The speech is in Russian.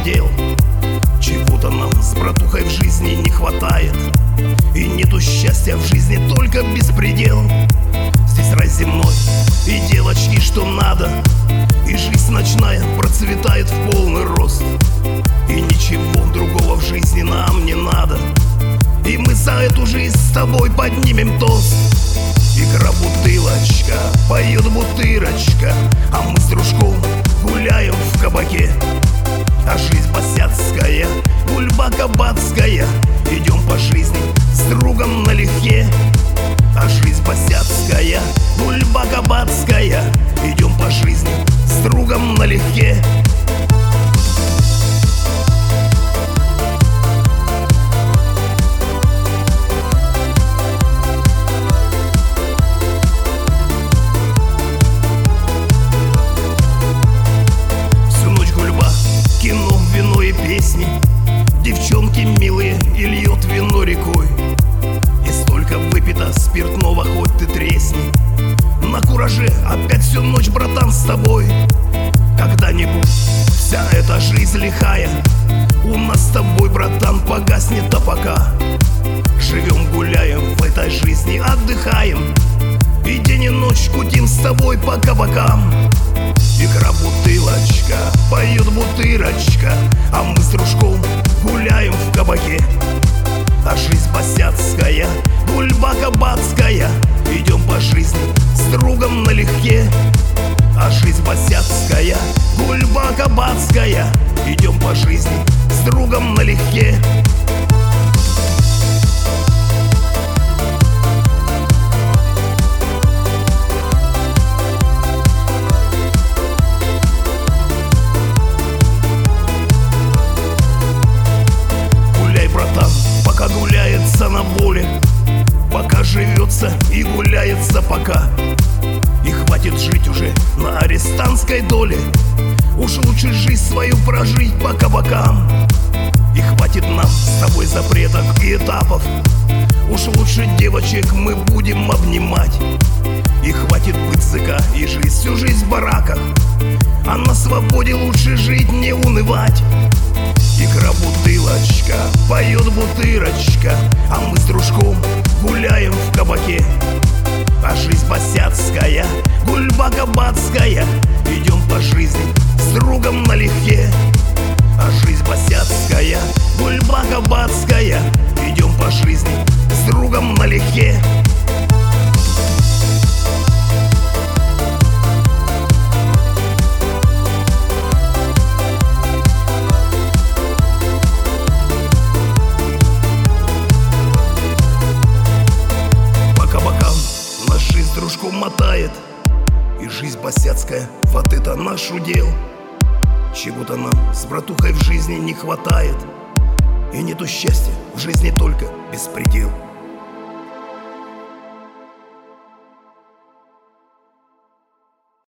предел. Чего-то нам с братухой в жизни не хватает, и нету счастья в жизни, только беспредел. Здесь рай земной и девочки, что надо, и жизнь ночная процветает в полный рост. И ничего другого в жизни нам не надо, и мы за эту жизнь с тобой поднимем тост. Игра бутылочка, поет бутырочка, а мы с дружком гуляем в кабаке. А жизнь босяцкая, гульба кабацкая, идем по жизни с другом налегке. А жизнь босяцкая, гульба кабацкая, идем по жизни с другом налегке. Песни, девчонки милые, и льет вино рекой. И столько выпито спиртного, хоть ты тресни. На кураже опять всю ночь, братан, с тобой. Когда-нибудь вся эта жизнь лихая у нас с тобой, братан, погаснет, а пока живем, гуляем в этой жизни, отдыхаем, и день и ночь кутим с тобой по кабакам. Игра бутылочка, поет бутырочка, а мы с дружком гуляем в кабаке. А жизнь босяцкая, гульба кабацкая, идем по жизни с другом налегке. А жизнь босяцкая, гульба кабацкая, идем по жизни с другом налегке. Пока гуляется на воле, пока живется и гуляется пока. И хватит жить уже на арестантской доле, уж лучше жизнь свою прожить по кабакам. И хватит нам с тобой запреток и этапов, уж лучше девочек мы будем обнимать. И хватит быть ЦК и жить всю жизнь в бараках, а на свободе лучше жить, не унывать. Игра бутылочка, поет бутырочка, а мы с дружком гуляем в кабаке. А жизнь босяцкая, гульба кабацкая, идем по жизни с другом налегке. А жизнь босяцкая, гульба кабацкая, идем по жизни с другом налегке. Дружку мотает, и жизнь босяцкая, вот это наш удел. Чего-то нам с братухой в жизни не хватает, и нету счастья в жизни, только беспредел.